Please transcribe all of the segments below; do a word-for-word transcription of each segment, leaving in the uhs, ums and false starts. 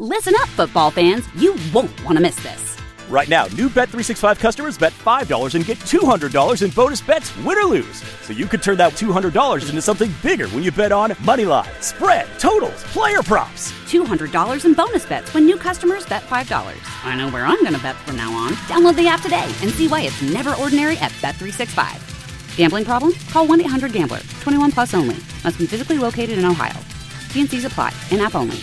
Listen up, football fans. You won't want to miss this. Right now, new Bet three sixty-five customers bet five dollars and get two hundred dollars in bonus bets, win or lose. So you could turn that two hundred dollars into something bigger when you bet on money line, spread, totals, player props. two hundred dollars in bonus bets when new customers bet five dollars. I know where I'm going to bet from now on. Download the app today and see why it's never ordinary at Bet three sixty-five. Gambling problem? Call one eight hundred gambler. twenty-one plus only. Must be physically located in Ohio. T and C's apply. In-app only.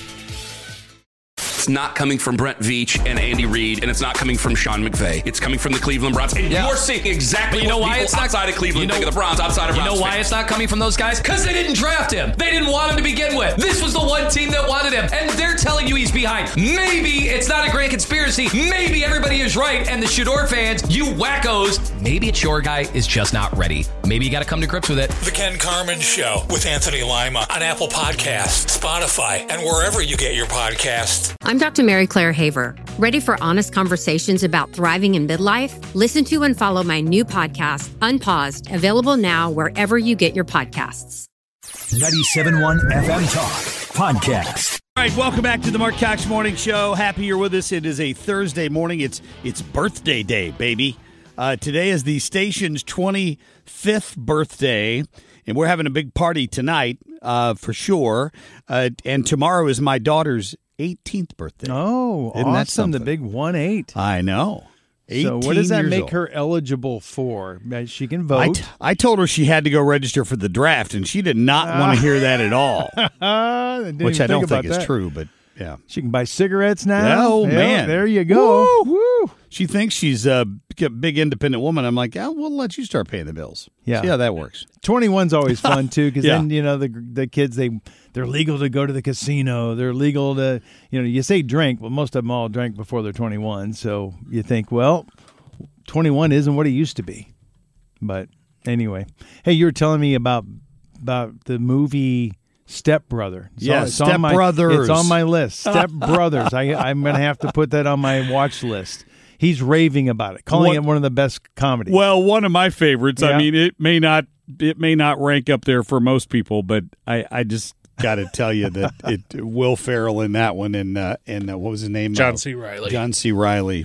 It's not coming from Brent Veach and Andy Reid, and it's not coming from Sean McVay. It's coming from the Cleveland Browns. And yeah. you're seeing exactly you know what why it's outside not, of Cleveland you know, think of the Browns, outside of You Browns know why fans. it's not coming from those guys? Because they didn't draft him. They didn't want him to begin with. This was the one team that wanted him, and they're telling you he's behind. Maybe it's not a grand conspiracy. Maybe everybody is right, and the Shador fans, you wackos, maybe it's your guy is just not ready. Maybe you got to come to grips with it. The Ken Carman Show with Anthony Lima on Apple Podcasts, Spotify, and wherever you get your podcasts. I'm Doctor Mary Claire Haver. Ready for honest conversations about thriving in midlife? Listen to and follow my new podcast, Unpaused, available now wherever you get your podcasts. ninety-seven point one F M Talk Podcast. All right, welcome back to the Mark Cox Morning Show. Happy you're with us. It is a Thursday morning. It's it's birthday day, baby. Uh, today is the station's twenty-fifth birthday, and we're having a big party tonight uh, for sure. Uh, and tomorrow is my daughter's eighteenth birthday. Oh, Isn't that awesome. The something? big one eight. I know. So what does that make old. her eligible for? She can vote. I, t- I told her she had to go register for the draft, and she did not uh, want to hear that at all. I Which I don't think, think is that. true, but yeah. She can buy cigarettes now. Oh, yeah, man. There you go. Woo. Woo. She thinks she's a big independent woman. I'm like, oh, we'll let you start paying the bills. Yeah. See how that works. twenty-one's always fun, too, because yeah. then, you know, the the kids, they, they're legal to go to the casino. They're legal to, you know, you say drink. Well, most of them all drank before they're twenty-one. So you think, well, twenty-one isn't what it used to be. But anyway. Hey, you were telling me about about the movie Step Brother. It's yeah, on, it's Step on my, Brothers. It's on my list. Step Brothers. I, I'm going to have to put that on my watch list. He's raving about it, calling what, it one of the best comedies. Well, one of my favorites. Yeah. I mean, it may not it may not rank up there for most people, but I, I just got to tell you that it Will Ferrell in that one and uh, and uh, what was his name? John uh, C. Reilly. John C. Reilly.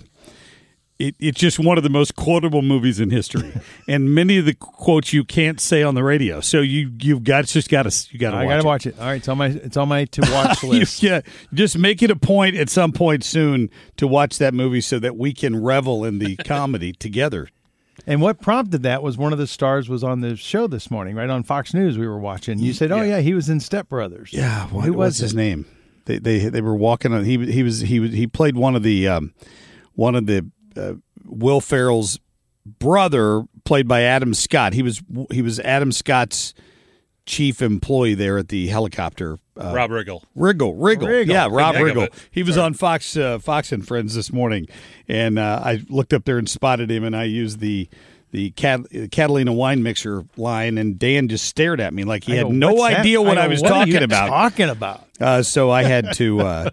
It, it's just one of the most quotable movies in history, and many of the quotes you can't say on the radio. So you you've got just got to you got to. I got to watch it. All right, it's on my it's on my to watch list. Yeah, just make it a point at some point soon to watch that movie so that we can revel in the comedy together. And what prompted that was one of the stars was on the show this morning, right on Fox News. We were watching. You said, "Oh yeah, he was in Step Brothers." Yeah, what, who what's was his it? name? They they they were walking on. He he was he was he played one of the um, one of the. Uh, Will Ferrell's brother, played by Adam Scott. He was he was Adam Scott's chief employee there at the helicopter. Uh, Rob Riggle. Riggle, Riggle, Riggle. yeah, Rob Think Riggle. of it. He was Sorry. on Fox uh, Fox and Friends this morning, and uh, I looked up there and spotted him, and I used the the Cat- Catalina wine mixer line, and Dan just stared at me like he I had go, no "What's that?" idea what I, go, was what talking are you about. Talking about. Uh, so I had to. Uh,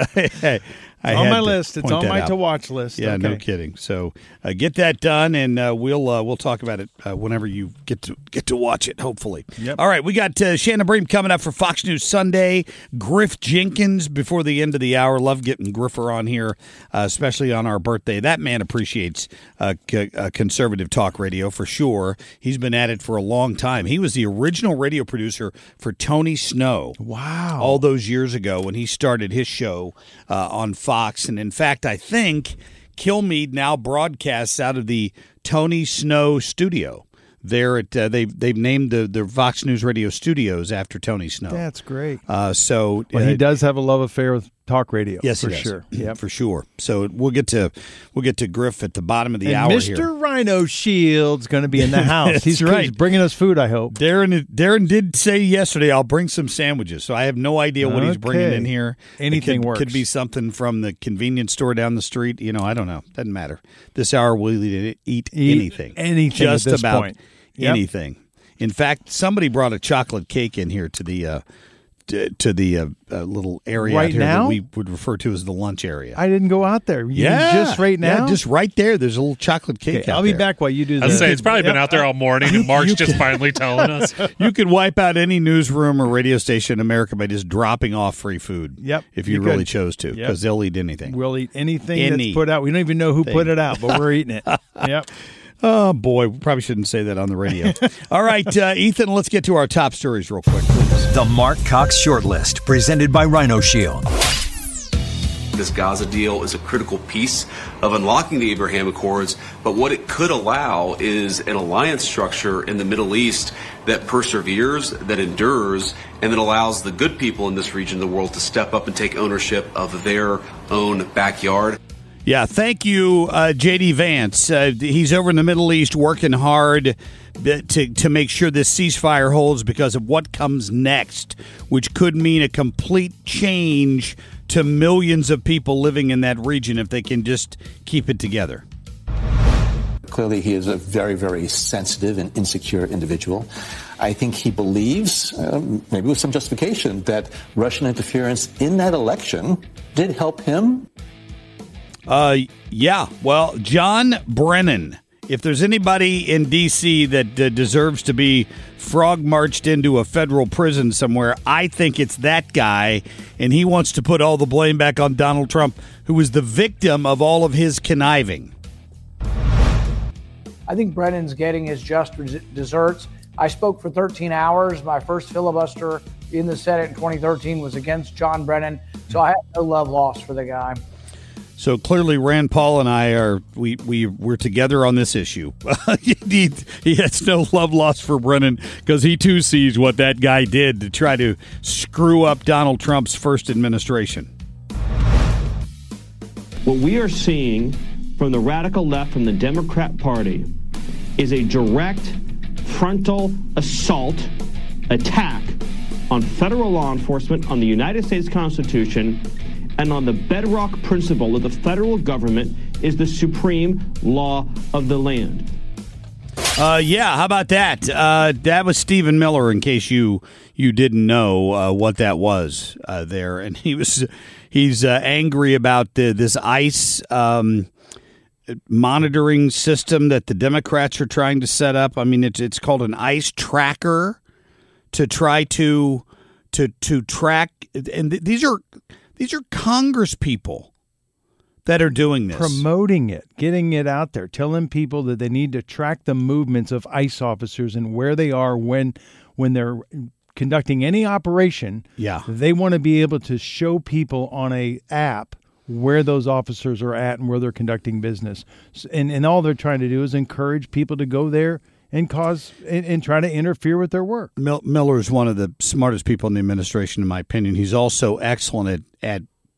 I It's on had my to list. It's point on that my out. to watch list. Yeah, okay. no kidding. So uh, get that done, and uh, we'll uh, we'll talk about it uh, whenever you get to get to watch it. Hopefully. Yep. All right, we got uh, Shannon Bream coming up for Fox News Sunday. Griff Jenkins before the end of the hour. Love getting Griffer on here, uh, especially on our birthday. That man appreciates uh, c- uh, conservative talk radio for sure. He's been at it for a long time. He was the original radio producer for Tony Snow. Wow. All those years ago when he started his show uh, on Fox. And in fact, I think Kilmeade now broadcasts out of the Tony Snow studio. There at uh, they they've named the, the Fox News Radio studios after Tony Snow. That's great. Uh, so Well, uh, he does have a love affair with talk radio. Yes, for he does. sure. Yeah, for sure. So we'll get to we'll get to Griff at the bottom of the and hour Mister here. Rhino Shields going to be in the house. That's he's, right. he's bringing us food, I hope. Darren Darren did say yesterday, I'll bring some sandwiches. So I have no idea what he's bringing Okay. in here. Anything it could, works. Could be something from the convenience store down the street. You know, I don't know. Doesn't matter. This hour we'll eat, eat, Eat anything. anything Just at this about point. Yep. anything. In fact, somebody brought a chocolate cake in here to the uh, to, to the uh, uh, little area Right out here now? that we would refer to as the lunch area. I didn't go out there. You yeah, mean just right now. Yeah, just right there. There's a little chocolate cake. Okay, out I'll be there. back while you do I that. was saying it's probably been out there all morning, and Mark's you just can- finally telling us. You could wipe out any newsroom or radio station in America by just dropping off free food. Yep, if you, you really could. chose to, Yep. because they'll eat anything. We'll eat anything Any that's put out. We don't even know who thing. put it out, but we're eating it. Yep. Oh, boy. We probably shouldn't say that on the radio. All right, uh, Ethan, let's get to our top stories real quick, please. The Mark Cox Shortlist, presented by Rhino Shield. This Gaza deal is a critical piece of unlocking the Abraham Accords, but what it could allow is an alliance structure in the Middle East that perseveres, that endures, and that allows the good people in this region of the world to step up and take ownership of their own backyard. Yeah, thank you, uh, J D. Vance. Uh, he's over in the Middle East working hard to, to make sure this ceasefire holds because of what comes next, which could mean a complete change to millions of people living in that region if they can just keep it together. Clearly, he is a very, very sensitive and insecure individual. I think he believes, uh, maybe with some justification, that Russian interference in that election did help him. Uh, yeah. Well, John Brennan. If there's anybody in D C that uh, deserves to be frog marched into a federal prison somewhere, I think it's that guy, and he wants to put all the blame back on Donald Trump, who was the victim of all of his conniving. I think Brennan's getting his just desserts. I spoke for thirteen hours. My first filibuster in the Senate in twenty thirteen was against John Brennan, so I have no love lost for the guy. So clearly, Rand Paul and I are we we we're together on this issue. he, he has no love lost for Brennan because he too sees what that guy did to try to screw up Donald Trump's first administration. What we are seeing from the radical left, from the Democrat Party, is a direct frontal assault, attack on federal law enforcement, on the United States Constitution, and on the bedrock principle that the federal government is the supreme law of the land. Uh, yeah, how about that? Uh, that was Stephen Miller, in case you you didn't know uh, what that was uh, there. And he was he's uh, angry about the, this ICE um, monitoring system that the Democrats are trying to set up. I mean, it's it's called an ICE tracker to try to to to track. And th- these are these are Congress people that are doing this. Promoting it, getting it out there, telling people that they need to track the movements of ICE officers and where they are when when they're conducting any operation. Yeah. They want to be able to show people on a app where those officers are at and where they're conducting business. And and all they're trying to do is encourage people to go there and cause and, and try to interfere with their work. Mil- Miller is one of the smartest people in the administration, in my opinion. He's also excellent at, at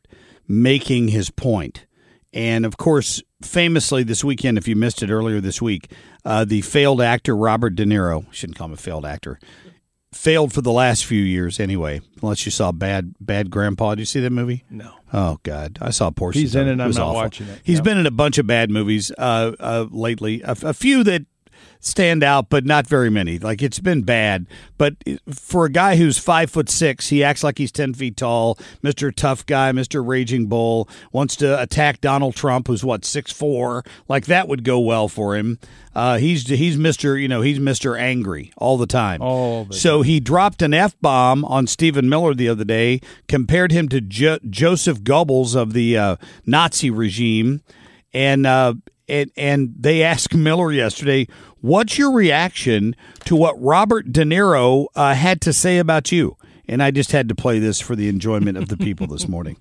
making his point. And, of course, famously this weekend, if you missed it earlier this week, uh, the failed actor Robert De Niro, shouldn't call him a failed actor, failed for the last few years anyway, unless you saw Bad Bad Grandpa. Did you see that movie? No. Oh, God. I saw portions He's in of it, it. I'm was not awful. watching it. He's Yep. been in a bunch of bad movies uh, uh, lately, a, a few that stand out, but not very many. Like, it's been bad. But for a guy who's five foot six, he acts like he's ten feet tall. Mister Tough Guy, Mister Raging Bull, wants to attack Donald Trump, who's what, six four. Like, that would go well for him. Uh, he's he's Mister You know he's Mister Angry all the time. All the so he dropped an F bomb on Stephen Miller the other day, compared him to jo- Joseph Goebbels of the uh, Nazi regime, and uh, and and they asked Miller yesterday, what's your reaction to what Robert De Niro uh, had to say about you? And I just had to play this for the enjoyment of the people this morning.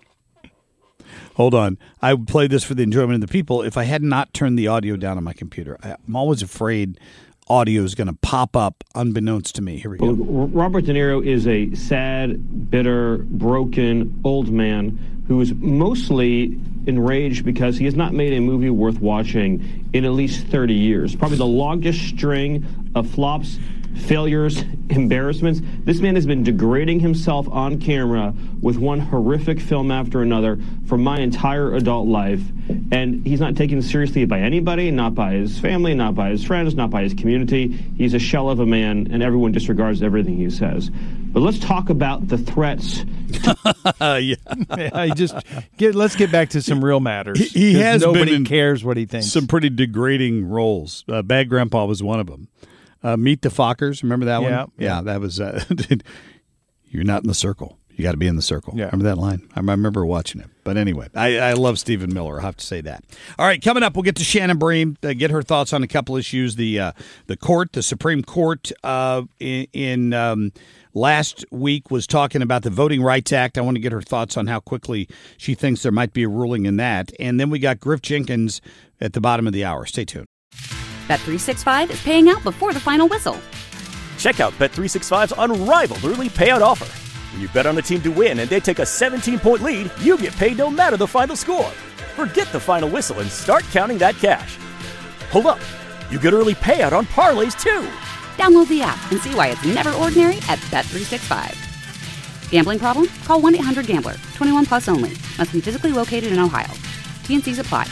Hold on. I would play this for the enjoyment of the people if I had not turned the audio down on my computer. I'm always afraid audio is going to pop up unbeknownst to me. Here we go. Well, Robert De Niro is a sad, bitter, broken old man who is mostly enraged because he has not made a movie worth watching in at least thirty years. Probably the longest string of flops failures, embarrassments. This man has been degrading himself on camera with one horrific film after another for my entire adult life. And he's not taken seriously by anybody, not by his family, not by his friends, not by his community. He's a shell of a man, and everyone disregards everything he says. But let's talk about the threats. uh, yeah. I just get. Let's get back to some real matters. He, he has nobody been in cares what he thinks. Some pretty degrading roles. Uh, Bad Grandpa was one of them. Uh, Meet the Fockers. Remember that Yeah, one? Yeah, that was. Uh, You're not in the circle. You got to be in the circle. Yeah. Remember that line? I remember watching it. But anyway, I, I love Stephen Miller. I have to say that. All right, coming up, we'll get to Shannon Bream, uh, get her thoughts on a couple issues. The uh, the court, the Supreme Court, uh, in, in um, last week was talking about the Voting Rights Act. I want to get her thoughts on how quickly she thinks there might be a ruling in that. And then we got Griff Jenkins at the bottom of the hour. Stay tuned. Bet three sixty-five is paying out before the final whistle. Check out Bet three sixty-five's unrivaled early payout offer. When you bet on a team to win and they take a seventeen-point lead, you get paid no matter the final score. Forget the final whistle and start counting that cash. Hold up. You get early payout on parlays, too. Download the app and see why it's never ordinary at Bet three sixty-five. Gambling problem? Call one eight hundred gambler. twenty-one plus only. Must be physically located in Ohio. T and Cs apply.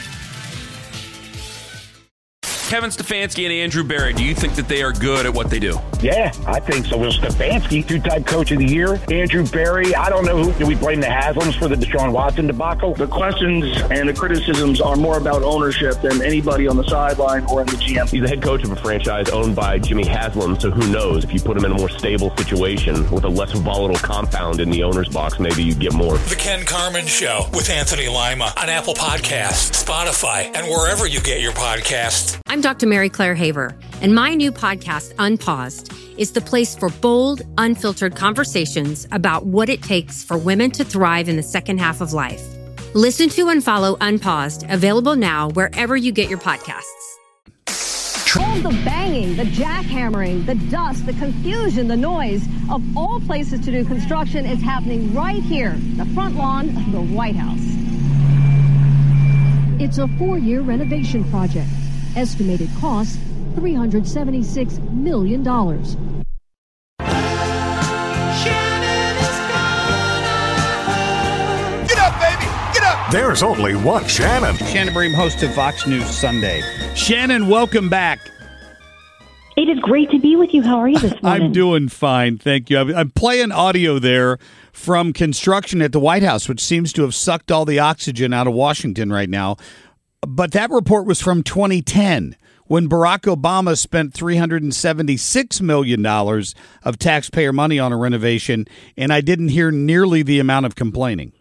Kevin Stefanski and Andrew Berry, do you think that they are good at what they do? Yeah, I think so. Well, Stefanski, two-time coach of the year. Andrew Berry, I don't know who. Do we blame the Haslams for the Deshaun Watson debacle? The questions and the criticisms are more about ownership than anybody on the sideline or in the G M. He's the head coach of a franchise owned by Jimmy Haslam, so who knows? If you put him in a more stable situation with a less volatile compound in the owner's box, maybe you'd get more. The Ken Carman Show with Anthony Lima on Apple Podcasts, Spotify, and wherever you get your podcasts. I'm Doctor Mary Claire Haver, and my new podcast, Unpaused, is the place for bold, unfiltered conversations about what it takes for women to thrive in the second half of life. Listen to and follow Unpaused, available now wherever you get your podcasts. All the banging, the jackhammering, the dust, the confusion, the noise of all places to do construction is happening right here, the front lawn of the White House. It's a four-year renovation project. Estimated cost, three hundred seventy-six million dollars. Get up, baby! Get up! There's only one Shannon. Shannon Bream, host of Fox News Sunday. Shannon, welcome back. It is great to be with you. How are you this morning? I'm doing fine, thank you. I'm playing audio there from construction at the White House, which seems to have sucked all the oxygen out of Washington right now. But that report was from twenty ten, when Barack Obama spent three hundred seventy-six million dollars of taxpayer money on a renovation, and I didn't hear nearly the amount of complaining.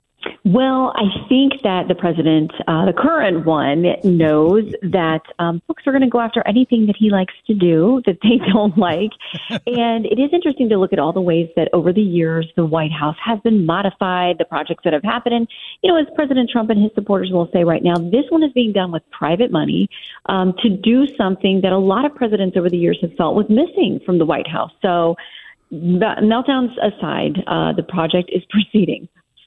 Well, I think that the president, uh, the current one, knows that um, folks are going to go after anything that he likes to do that they don't like. And it is interesting to look at all the ways that over the years the White House has been modified, the projects that have happened. And, you know, as President Trump and his supporters will say right now, this one is being done with private money um, to do something that a lot of presidents over the years have felt was missing from the White House. So meltdowns aside, uh, the project is proceeding.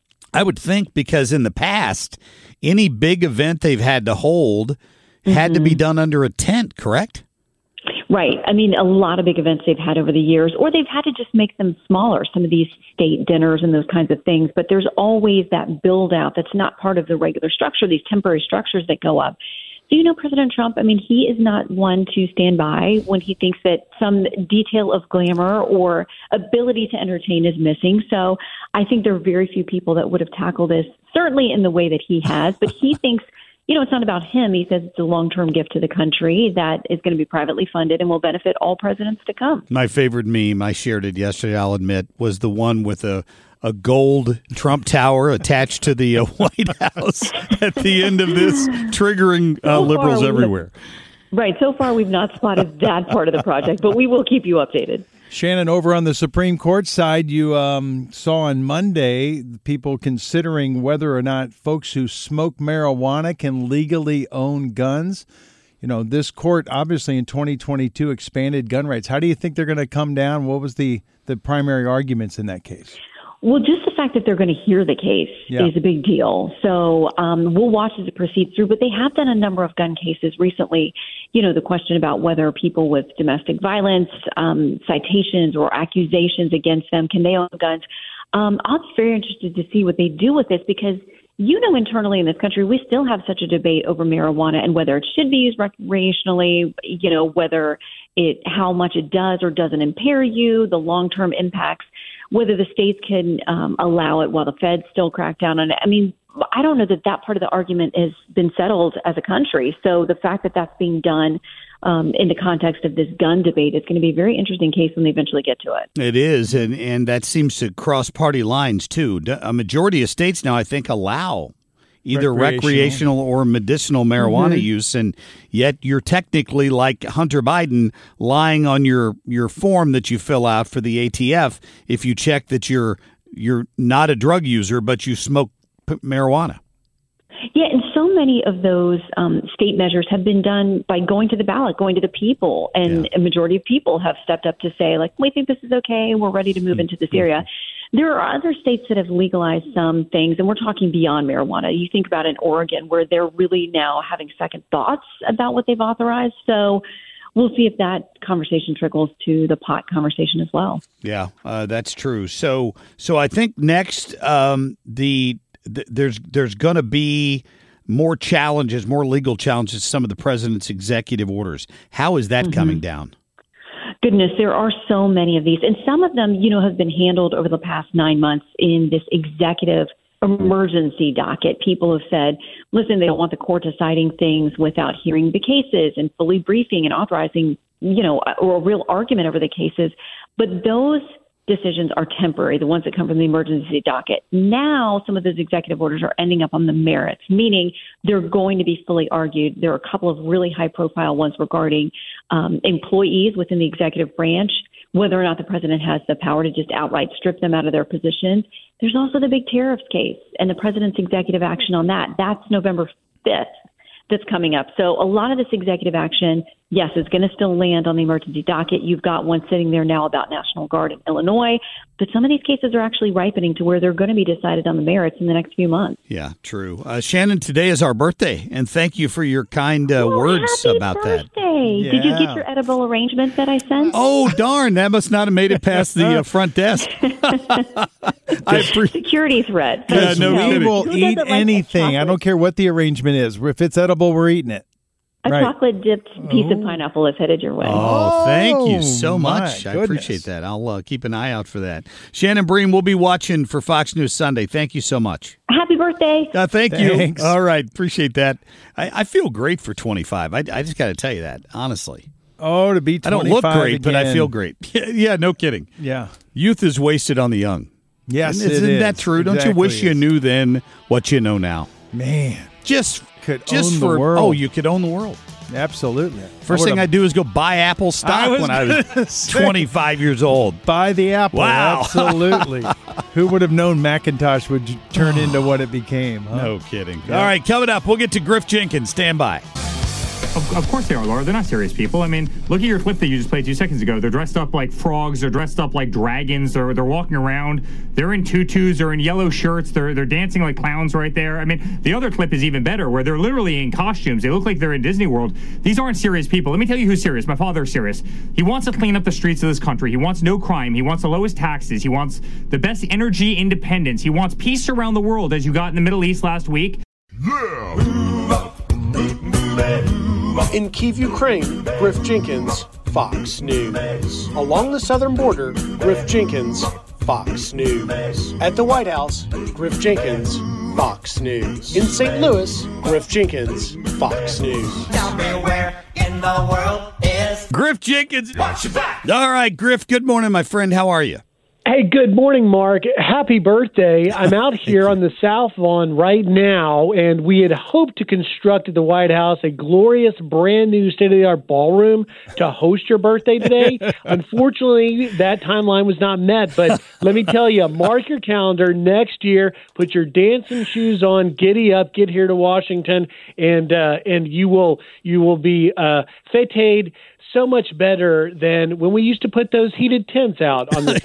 I would think because in the past, any big event they've had to hold had mm-hmm. to be done under a tent, correct? Right. I mean, a lot of big events they've had over the years, or they've had to just make them smaller, some of these state dinners and those kinds of things. But there's always that build out that's not part of the regular structure, these temporary structures that go up. So, you know, President Trump, I mean, he is not one to stand by when he thinks that some detail of glamour or ability to entertain is missing. So I think there are very few people that would have tackled this, certainly in the way that he has. But he thinks, you know, it's not about him. He says it's a long-term gift to the country that is going to be privately funded and will benefit all presidents to come. My favorite meme, I shared it yesterday, I'll admit, was the one with a a gold Trump Tower attached to the uh, White House at the end of this, triggering uh, so liberals far, everywhere. Right. So far, we've not spotted that part of the project, but we will keep you updated. Shannon, over on the Supreme Court side, you um, saw on Monday people considering whether or not folks who smoke marijuana can legally own guns. You know, this court obviously in twenty twenty-two expanded gun rights. How do you think they're going to come down? What was the, the primary arguments in that case? Well, just the fact fact that they're going to hear the case Yeah. is a big deal. So um, we'll watch as it proceeds through. But they have done a number of gun cases recently. You know, the question about whether people with domestic violence, um, citations or accusations against them, can they own guns? Um, I'm very interested to see what they do with this because, you know, internally in this country, we still have such a debate over marijuana and whether it should be used recreationally, you know, whether it, how much it does or doesn't impair you, the long-term impacts, whether the states can um, allow it while the feds still crack down on it. I mean, I don't know that that part of the argument has been settled as a country. So the fact that that's being done um, in the context of this gun debate is going to be a very interesting case when they eventually get to it. It is, and, and that seems to cross party lines, too. A majority of states now, I think, allow either recreational, recreational or medicinal marijuana Mm-hmm. use, and yet you're technically like Hunter Biden lying on your, your form that you fill out for the A T F if you check that you're you're not a drug user, but you smoke p- marijuana. Yeah, and so many of those um, state measures have been done by going to the ballot, going to the people, and a majority of people have stepped up to say, like, we think this is okay, we're ready to move into this area. There are other states that have legalized some things, and we're talking beyond marijuana. You think about in Oregon, where they're really now having second thoughts about what they've authorized. So we'll see if that conversation trickles to the pot conversation as well. Yeah, uh, that's true. So, so I think next, um, the th- there's there's going to be more challenges, more legal challenges. Some of the president's executive orders. How is that mm-hmm. coming down? Goodness, there are so many of these, and some of them, you know, have been handled over the past nine months in this executive emergency docket. People have said, listen, they don't want the court deciding things without hearing the cases and fully briefing and authorizing, you know, or a real argument over the cases. But those decisions are temporary, the ones that come from the emergency docket. Now, some of those executive orders are ending up on the merits, meaning they're going to be fully argued. There are a couple of really high-profile ones regarding um, employees within the executive branch, whether or not the president has the power to just outright strip them out of their positions. There's also the big tariffs case and the president's executive action on that. That's November fifth that's coming up. So a lot of this executive action, yes, is going to still land on the emergency docket. You've got one sitting there now about National Guard in Illinois, but some of these cases are actually ripening to where they're going to be decided on the merits in the next few months. Yeah, true. Uh, Shannon, today is our birthday, and thank you for your kind uh, oh, words happy about birthday. that. Yeah. Did you get your edible arrangement that I sent? Oh, darn. That must not have made it past the uh, front desk. I pre- Security threat. Yeah, no, you we will Who eat like anything. I don't care what the arrangement is. If it's edible, we're eating it. A right. chocolate-dipped piece oh. of pineapple is headed your way. Oh, thank you so Oh, much. my I goodness. appreciate that. I'll uh, keep an eye out for that. Shannon Bream, we'll be watching for Fox News Sunday. Thank you so much. Happy birthday. Uh, thank Thanks. you. All right. Appreciate that. I, I feel great for twenty-five. I, I just got to tell you that, honestly. Oh, to be I don't look great, again. but I feel great. Yeah, yeah, no kidding. Yeah. Youth is wasted on the young. Yes, Isn't, it isn't is. that true? Exactly Don't you wish is. you knew then what you know now? Man. Just, could just own for the world. oh, you could own the world. Absolutely. First thing I do is go buy Apple stock I was when I gonna was say, twenty-five years old. Buy the Apple. Wow. Absolutely. Who would have known Macintosh would j- turn into what it became? Huh? No kidding. Yeah. All right, coming up, we'll get to Griff Jenkins. Stand by. Of, of course they are, Laura. They're not serious people. I mean, look at your clip that you just played two seconds ago. They're dressed up like frogs. They're dressed up like dragons. They're they're walking around. They're in tutus. They're in yellow shirts. They're they're dancing like clowns right there. I mean, the other clip is even better, where they're literally in costumes. They look like they're in Disney World. These aren't serious people. Let me tell you who's serious. My father is serious. He wants to clean up the streets of this country. He wants no crime. He wants the lowest taxes. He wants the best energy independence. He wants peace around the world, as you got in the Middle East last week. In Kyiv, Ukraine, Griff Jenkins, Fox News. Along the southern border, Griff Jenkins, Fox News. At the White House, Griff Jenkins, Fox News. In Saint Louis, Griff Jenkins, Fox News. Tell me where in the world is Griff Jenkins. Watch your back. All right, Griff, good morning, my friend. How are you? Hey, good morning, Mark. Happy birthday. I'm out here on the South Lawn right now, and we had hoped to construct at the White House a glorious brand new state-of-the-art ballroom to host your birthday today. Unfortunately, that timeline was not met, but let me tell you, mark your calendar next year, put your dancing shoes on, giddy up, get here to Washington, and uh, and you will you will be uh, fêted so much better than when we used to put those heated tents out on the South Lawn. Yeah,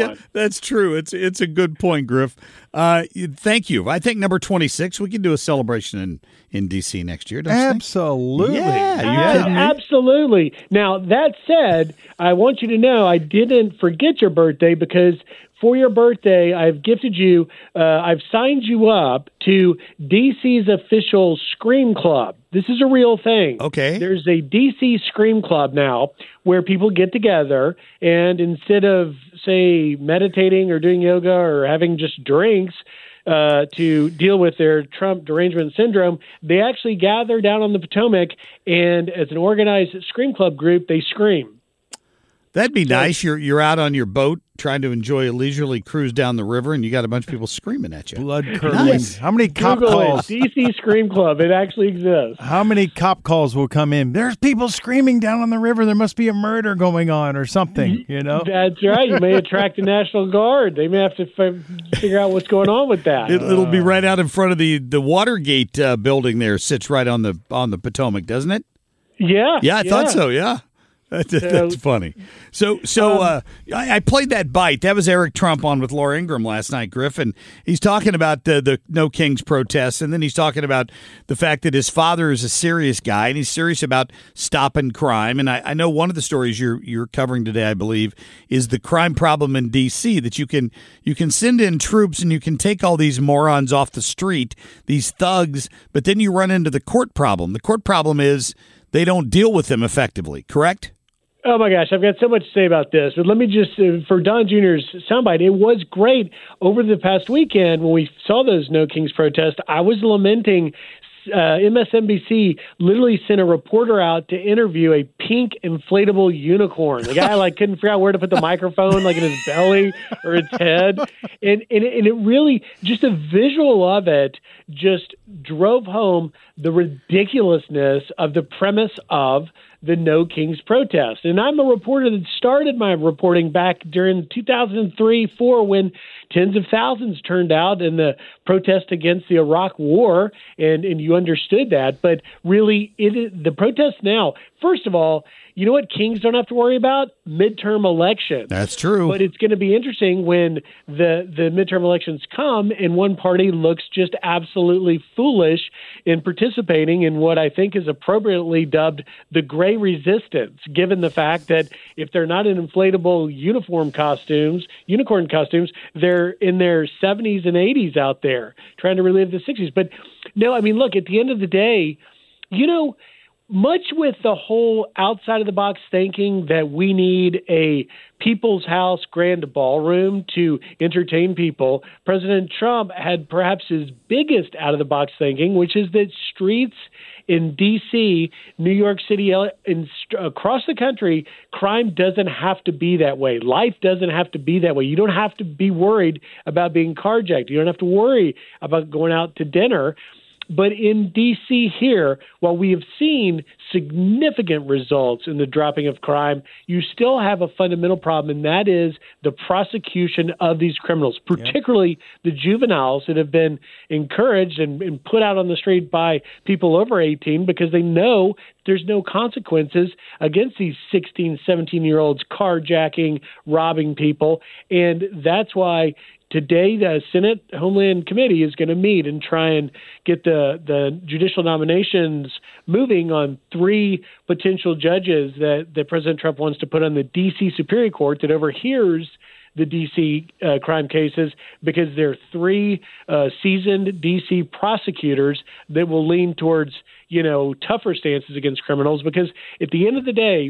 on. That's true. It's it's a good point, Griff. Uh, thank you. I think number twenty-six, we can do a celebration in, in D C next year, don't you think? Absolutely. Yeah, you Uh, kidding me? absolutely. Now, that said, I want you to know I didn't forget your birthday because for your birthday, I've gifted you, uh, I've signed you up to D C's official Scream Club. This is a real thing. Okay. There's a D C Scream Club now where people get together and instead of, say, meditating or doing yoga or having just drinks, Uh, to deal with their Trump derangement syndrome, they actually gather down on the Potomac, and as an organized Scream Club group, they scream. That'd be nice. You're you're out on your boat trying to enjoy a leisurely cruise down the river, and you got a bunch of people screaming at you. Blood curdling. Nice. How many cop Google calls? it, D C Scream Club. It actually exists. How many cop calls will come in? There's people screaming down on the river. There must be a murder going on or something, you know? That's right. You may attract the National Guard. They may have to f- figure out what's going on with that. It, it'll be right out in front of the the Watergate uh, building. There sits right on the on the Potomac, doesn't it? Yeah. Yeah, I thought so. Yeah. That's, that's funny. So, so uh, I, I played that bite. That was Eric Trump on with Laura Ingraham last night, Griff, and he's talking about the, the No Kings protests, and then he's talking about the fact that his father is a serious guy, and he's serious about stopping crime. And I, I know one of the stories you're you're covering today, I believe, is the crime problem in D C that you can you can send in troops and you can take all these morons off the street, these thugs, but then you run into the court problem. The court problem is they don't deal with them effectively, correct? Oh, my gosh, I've got so much to say about this. But let me just, uh, for Don Junior's soundbite, it was great over the past weekend when we saw those No Kings protests. I was lamenting uh, M S N B C literally sent a reporter out to interview a pink inflatable unicorn. The guy like couldn't figure out where to put the microphone, like in his belly or its head. And, and, and it really, just a visual of it just drove home the ridiculousness of the premise of the No Kings protest. And I'm a reporter that started my reporting back during two thousand three four when tens of thousands turned out in the protest against the Iraq war, and, and you understood that. But really, it is, the protests now, first of all, you know what Kings don't have to worry about? Midterm elections. That's true. But it's going to be interesting when the, the midterm elections come and one party looks just absolutely foolish in participating in what I think is appropriately dubbed the gray resistance, given the fact that if they're not in inflatable uniform costumes, unicorn costumes, they're in their seventies and eighties out there trying to relive the sixties. But no, I mean, look, at the end of the day, you know, much with the whole outside of the box thinking that we need a people's house grand ballroom to entertain people, President Trump had perhaps his biggest out of the box thinking, which is that streets in D C, New York City, in, across the country, crime doesn't have to be that way. Life doesn't have to be that way. You don't have to be worried about being carjacked. You don't have to worry about going out to dinner. But in D C here, while we have seen significant results in the dropping of crime, you still have a fundamental problem, and that is the prosecution of these criminals, particularly the juveniles that have been encouraged and, and put out on the street by people over eighteen because they know there's no consequences against these sixteen, seventeen-year-olds carjacking, robbing people. And that's why today, the Senate Homeland Committee is going to meet and try and get the, the judicial nominations moving on three potential judges that, that President Trump wants to put on the D C Superior Court that overhears the D C uh, crime cases, because there are three uh, seasoned D C prosecutors that will lean towards, you know, tougher stances against criminals. Because at the end of the day,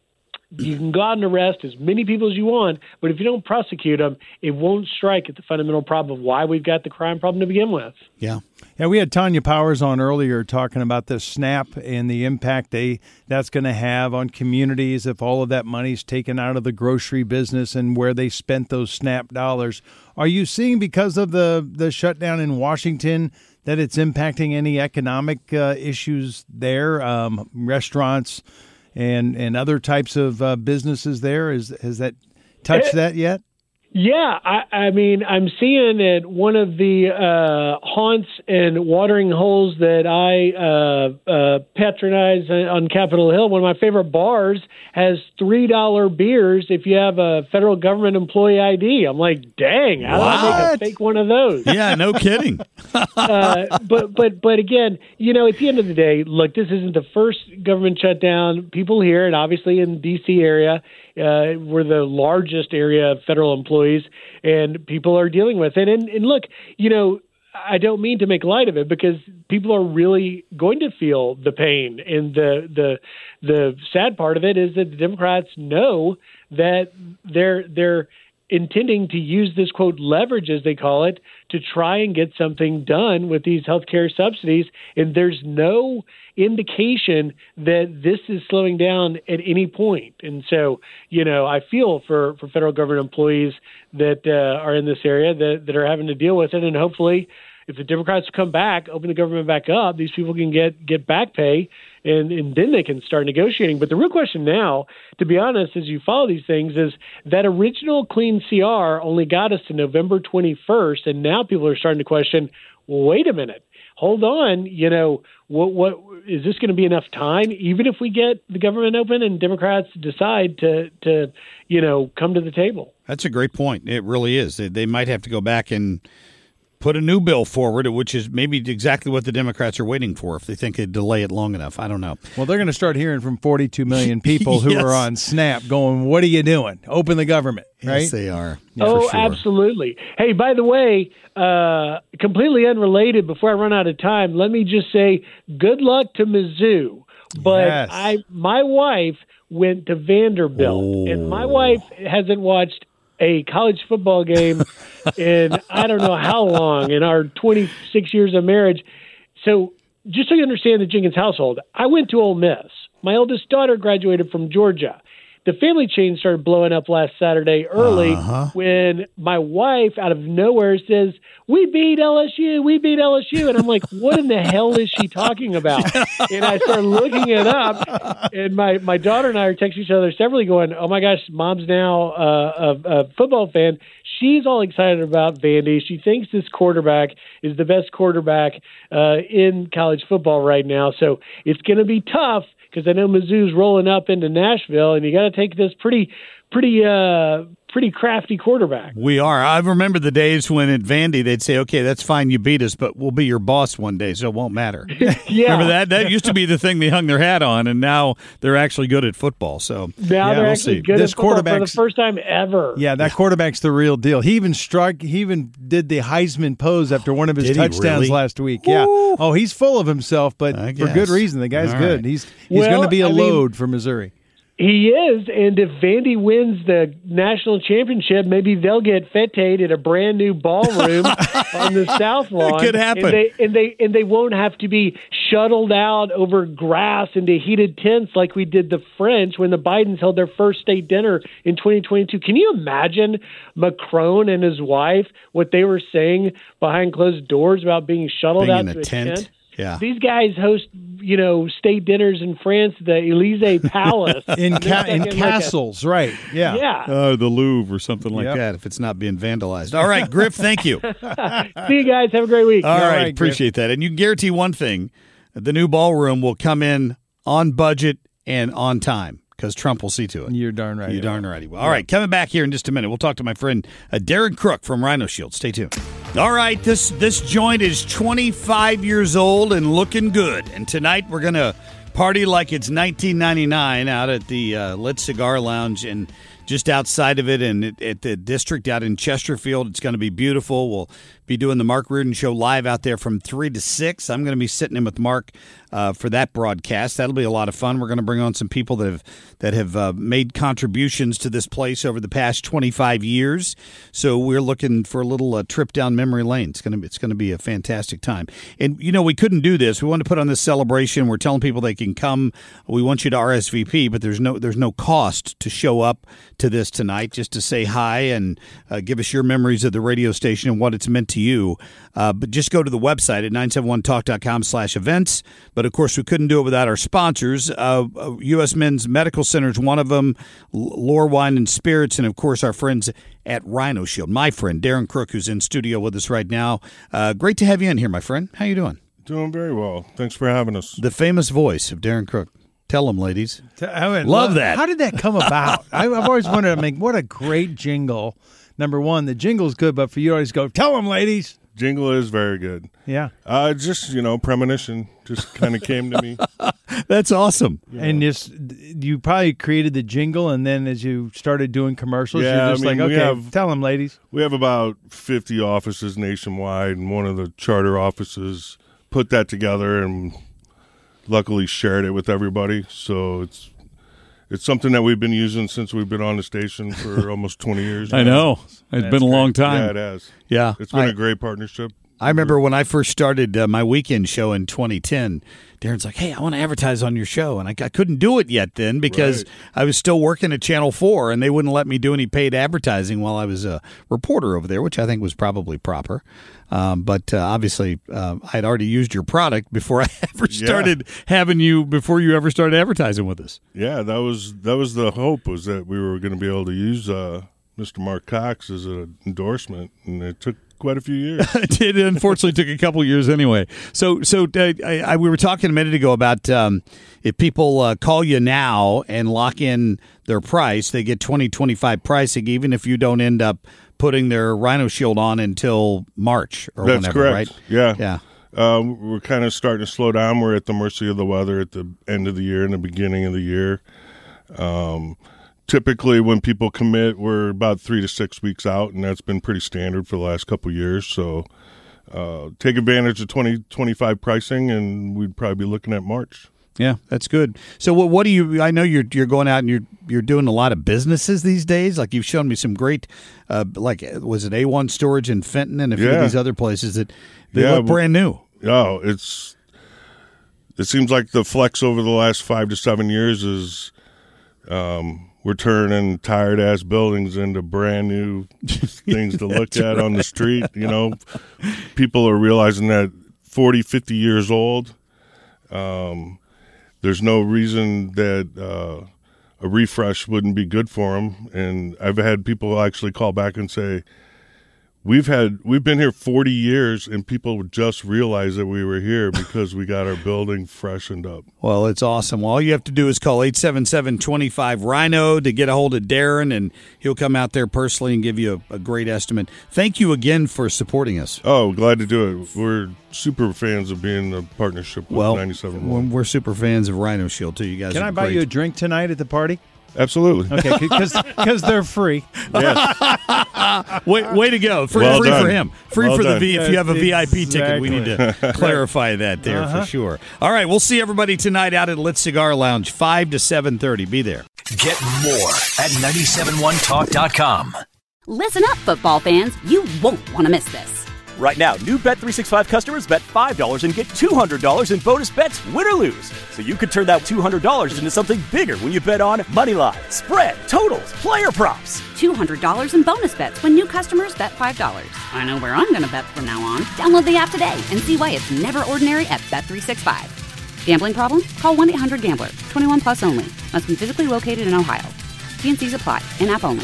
you can go out and arrest as many people as you want, but if you don't prosecute them, it won't strike at the fundamental problem of why we've got the crime problem to begin with. Yeah. Yeah, we had Tanya Powers on earlier talking about the SNAP and the impact they that's going to have on communities if all of that money's taken out of the grocery business and where they spent those SNAP dollars. Are you seeing, because of the, the shutdown in Washington, that it's impacting any economic uh, issues there, um, restaurants and and other types of uh, businesses there? Is has that touched It, that yet? Yeah, I, I mean, I'm seeing at one of the uh, haunts and watering holes that I uh, uh, patronize on Capitol Hill. One of my favorite bars has three dollar beers if you have a federal government employee I D. I'm like, dang, how do I make a fake one of those? Yeah, no kidding. uh, but but but again, you know, at the end of the day, look, this isn't the first government shutdown. People here, and obviously in the D C area, uh, we're the largest area of federal employees, and people are dealing with it. And, and look, you know, I don't mean to make light of it because people are really going to feel the pain. And the the the sad part of it is that the Democrats know that they're they're intending to use this, quote, leverage, as they call it, to try and get something done with these healthcare subsidies. And there's no indication that this is slowing down at any point. And so, you know, I feel for, for federal government employees that uh, are in this area that, that are having to deal with it. And hopefully, if the Democrats come back, open the government back up, these people can get, get back pay, and, and then they can start negotiating. But the real question now, to be honest, as you follow these things, is that original clean C R only got us to November twenty-first, and now people are starting to question, well, wait a minute, hold on, you know, what what is this going to be enough time, even if we get the government open and Democrats decide to, to you know, come to the table? That's a great point. It really is. They, they might have to go back and put a new bill forward, which is maybe exactly what the Democrats are waiting for if they think they'd delay it long enough. I don't know. Well, they're going to start hearing from forty-two million people who Yes. are on SNAP going, what are you doing? Open the government, right? Yes, they are. Yeah, oh, for sure. absolutely. Hey, by the way, uh, completely unrelated, before I run out of time, let me just say good luck to Mizzou. But Yes. I, my wife went to Vanderbilt, and my wife hasn't watched a college football game in I don't know how long in our twenty-six years of marriage. So just so you understand the Jenkins household, I went to Ole Miss. My oldest daughter graduated from Georgia. The family chain started blowing up last Saturday early Uh-huh. when my wife out of nowhere says, we beat L S U, we beat L S U. And I'm like, what in the hell is she talking about? And I started looking it up, and my, my daughter and I are texting each other severally going, oh my gosh, mom's now uh, a, a football fan. She's all excited about Vandy. She thinks this quarterback is the best quarterback uh, in college football right now. So it's going to be tough, because I know Mizzou's rolling up into Nashville, and you got to take this pretty, pretty, uh, pretty crafty quarterback. We are. I remember the days when at Vandy they'd say, okay, that's fine, you beat us, but we'll be your boss one day, so it won't matter. Yeah. Remember that? That used to be the thing they hung their hat on, and now they're actually good at football. So Now yeah, they're we'll actually see. good This at football for the quarterback's- first time ever. Yeah, that quarterback's the real deal. He even struck. He even did the Heisman pose after one of his Did he touchdowns really? last week. Yeah. Oh, he's full of himself, but I for good guess. reason. The guy's All good. right. He's he's Well, going to be a I mean- load for Missouri. He is, and if Vandy wins the national championship, maybe they'll get feted at a brand new ballroom on the South Lawn. could happen. And they, and they and they won't have to be shuttled out over grass into heated tents like we did the French when the Bidens held their first state dinner in twenty twenty-two. Can you imagine Macron and his wife, what they were saying behind closed doors about being shuttled Being out in to a a tent. tent? Yeah. These guys host, you know, state dinners in France, the Élysée Palace. In And they're ca- in taking like a- castles, right? Yeah. Yeah. Uh, the Louvre or something like Yep. that, if it's not being vandalized. All right, Griff, thank you. See you guys. Have a great week. All All right, right, appreciate that. And you can guarantee one thing, the new ballroom will come in on budget and on time, because Trump will see to it. You're darn right. You're darn right. he will. All right, coming back here in just a minute, we'll talk to my friend uh, Darren Crook from Rhino Shield. Stay tuned. All right, this this joint is twenty-five years old and looking good. And tonight we're going to party like it's nineteen ninety-nine out at the uh, Lit Cigar Lounge and just outside of it, and at, at the district out in Chesterfield. It's going to be beautiful. We'll be doing the Mark Reardon Show live out there from three to six. I'm going to be sitting in with Mark uh, for that broadcast. That'll be a lot of fun. We're going to bring on some people that have that have uh, made contributions to this place over the past twenty-five years. So we're looking for a little uh, trip down memory lane. It's going to be, it's going to be a fantastic time. And you know, we couldn't do this. We wanted to put on this celebration. We're telling people they can come. We want you to R S V P, but there's no there's no cost to show up to this tonight just to say hi and uh, give us your memories of the radio station and what it's meant to you. Uh, but just go to the website at nine seven one talk dot com slash events. But, of course, we couldn't do it without our sponsors. Uh, U S Men's Medical Center is one of them, Lore Wine and Spirits, and, of course, our friends at Rhino Shield. My friend, Darren Crook, who's in studio with us right now. Uh, great to have you in here, my friend. How you doing? Doing very well. Thanks for having us. The famous voice of Darren Crook. Tell them, ladies. I mean, Love that. How did that come about? I, I've always wanted to make, what a great jingle. Number one, the jingle's good, but for you to always go, tell them, ladies. Jingle is very good. Yeah. Uh, just, you know, premonition just kind of came to me. That's awesome. Yeah. And just, you probably created the jingle, and then as you started doing commercials, Yeah, you're just I mean, like, we okay, have- tell them, ladies. We have about fifty offices nationwide, and one of the charter offices put that together and luckily shared it with everybody. So it's it's something that we've been using since we've been on the station for almost twenty years. I now. know. It's That's been a long great. time. Yeah, it has. Yeah. It's been I- a great partnership. I remember when I first started uh, my weekend show in twenty ten, Darren's like, hey, I want to advertise on your show. And I, I couldn't do it yet then because Right. I was still working at Channel four, and they wouldn't let me do any paid advertising while I was a reporter over there, which I think was probably proper. Um, but uh, obviously, uh, I had already used your product before I ever Yeah. started having you, before you ever started advertising with us. Yeah, that was that was the hope, was that we were going to be able to use uh, Mister Mark Cox as an endorsement, and it took quite a few years. It unfortunately took a couple years anyway. So, so uh, I, I, we were talking a minute ago about um, if people uh, call you now and lock in their price, they get twenty twenty-five pricing, even if you don't end up putting their Rhino Shield on until March or That's whenever, correct. right? Yeah. Yeah. Uh, we're kind of starting to slow down. We're at the mercy of the weather at the end of the year and the beginning of the year. Um, typically, when people commit, we're about three to six weeks out, and that's been pretty standard for the last couple of years. So uh, take advantage of twenty twenty-five pricing, and we'd probably be looking at March. Yeah, that's good. So, what, what do you? I know you're you're going out and you're you're doing a lot of businesses these days. Like you've shown me some great, uh, like was it A one Storage in Fenton and a few Yeah. of these other places that they Yeah, look brand new. Oh, it's it seems like the flex over the last five to seven years is um, we're turning tired ass buildings into brand new things to look at on the street. You know, people are realizing that forty, fifty years old. Um, there's no reason that uh, a refresh wouldn't be good for them. And I've had people actually call back and say, We've had we've been here forty years, and people just realized that we were here because we got our building freshened up. Well, it's awesome. Well, all you have to do is call eight seven seven, two five, Rhino to get a hold of Darren, and he'll come out there personally and give you a, a great estimate. Thank you again for supporting us. Oh, glad to do it. We're super fans of being a partnership with Well, ninety-seven point we're, one. we're super fans of Rhino Shield, too. You guys Can are I buy great. you a drink tonight at the party? Absolutely. Okay, because they're free. Yes. way, way to go. Free, Well free done. for him. Free Well for the done. V. If you have a V I P ticket, we need to Exactly. clarify that there Uh-huh. for sure. All right, we'll see everybody tonight out at Lit Cigar Lounge, five to seven thirty. Be there. Get more at nine seven one talk dot com. Listen up, football fans. You won't want to miss this. Right now, new Bet three sixty-five customers bet five dollars and get two hundred dollars in bonus bets, win or lose. So you could turn that two hundred dollars into something bigger when you bet on money line, spread, totals, player props. two hundred dollars in bonus bets when new customers bet five dollars. I know where I'm going to bet from now on. Download the app today and see why it's never ordinary at Bet three sixty-five. Gambling problem? Call one eight hundred gambler. twenty-one plus only. Must be physically located in Ohio. T and C's apply. In-app only.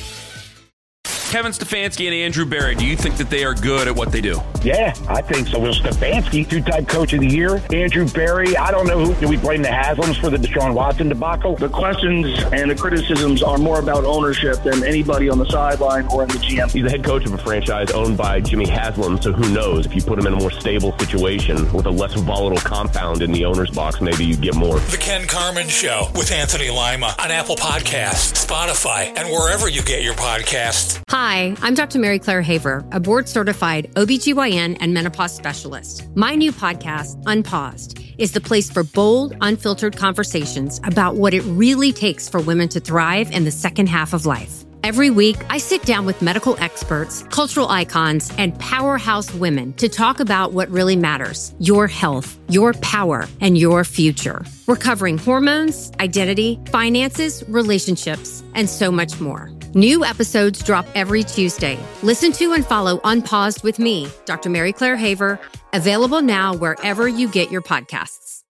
Kevin Stefanski and Andrew Berry, do you think that they are good at what they do? Yeah, I think so. Will Stefanski, two-time coach of the year. Andrew Berry, I don't know who. Do we blame the Haslams for the Deshaun Watson debacle? The questions and the criticisms are more about ownership than anybody on the sideline or in the G M. He's the head coach of a franchise owned by Jimmy Haslam, so who knows? If you put him in a more stable situation with a less volatile compound in the owner's box, maybe you get more. The Ken Carmen Show with Anthony Lima on Apple Podcasts, Spotify, and wherever you get your podcasts. Hi, I'm Doctor Mary Claire Haver, a board-certified O B G Y N and menopause specialist. My new podcast, Unpaused, is the place for bold, unfiltered conversations about what it really takes for women to thrive in the second half of life. Every week, I sit down with medical experts, cultural icons, and powerhouse women to talk about what really matters: your health, your power, and your future. We're covering hormones, identity, finances, relationships, and so much more. New episodes drop every Tuesday. Listen to and follow Unpaused with me, Doctor Mary Claire Haver, available now wherever you get your podcasts.